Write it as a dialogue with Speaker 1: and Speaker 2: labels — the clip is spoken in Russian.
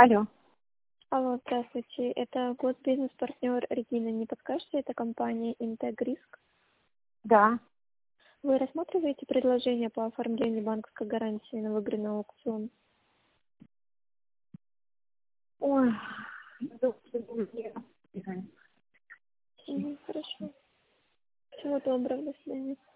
Speaker 1: Алло.
Speaker 2: Алло, здравствуйте. Это госбизнес-партнер Регина. Не подскажете, это компания Интегриск?
Speaker 1: Да.
Speaker 2: Вы рассматриваете предложение по оформлению банковской гарантии на выигранный аукцион?
Speaker 1: Ой.
Speaker 2: Хорошо. Всего доброго, до свидания.